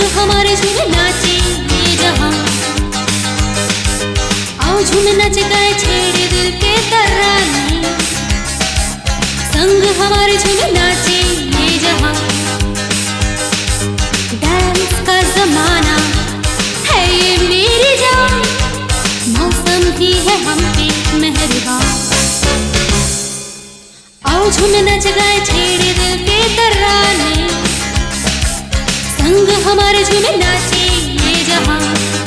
हमारे झूमे नाचे ये जहां। आओ झूमे नाच गाए छेड़े दिल के तराने, संग हमारे झूमे नाचे ये जहां। डांस का जमाना है ये मेरी जान, मौसम भी है हम पे मेहरबान। आओ झूमे नाच गाए छेड़े दिल के तराने, संग हमारे झूमे नाचे ये जहां।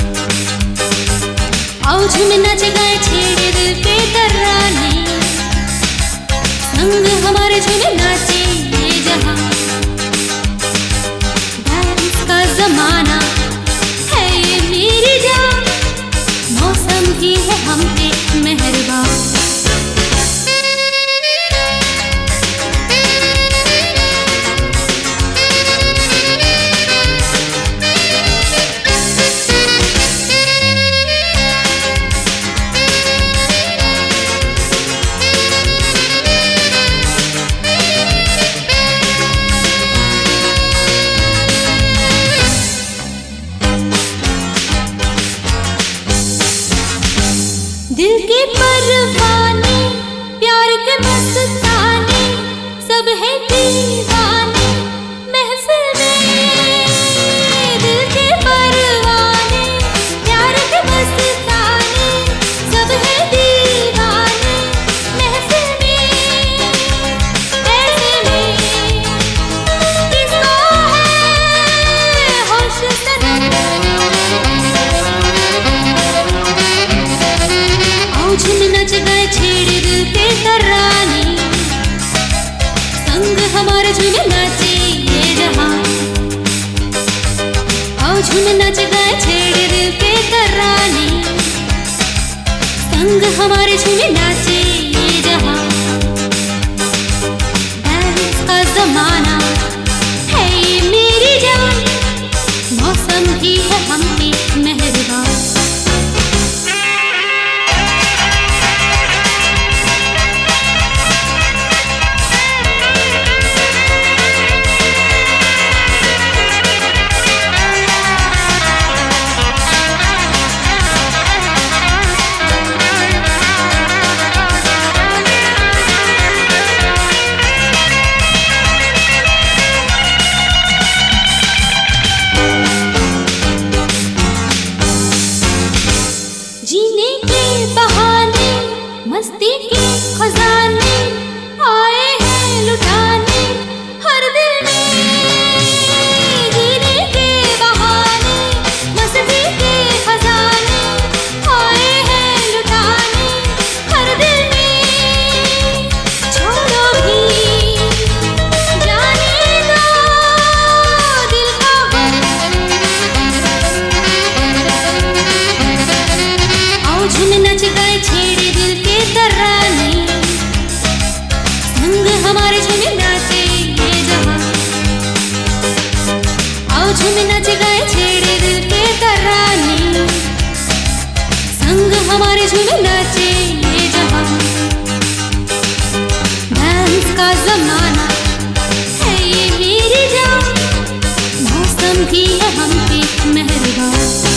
आओ झूमे नाच गाए छेड़े दिल के तराने, संग हमारे झूमे नाचे ये जहां। डांस का जमाना है ये मेरी जान, मौसम भी है हम पे मेहरबान। दिल के परवाने, प्यार के मस्ताने, सब है दीवाने महफिल में। दिल के परवाने, प्यार के मस्ताने, सब है दीवाने महफिल में। ऐसे में किसको है होश सनम। झूमे नाच गाए छेड़े दिल के तराने, संग हमारे झूमे नाचे ये जहां। आओ झूमे नाच गाए छेड़े दिल के तराने, संग हमारे झूमे नाचे ये जहां। डांस का जमाना है ये मेरी जान, मौसम भी है हम पे मेहरबान। जीने के बहाने, मस्ती के खजाने आए हैं लुटाने हर दिल में। जीने के बहाने, मस्ती के खजाने आए हैं लुटाने हर दिल में। छोड़ो भी जाने दो दिल का झूमे नाच गाए छेड़े दिल के तराने, संग हमारे झूमे नाचे ये जहां। आओ झूमे नाच गाए छेड़े दिल के तराने, संग हमारे झूमे नाचे ये जहां। डांस का जमाना है ये मेरी जान, मौसम भी है हम पे मेहरबान।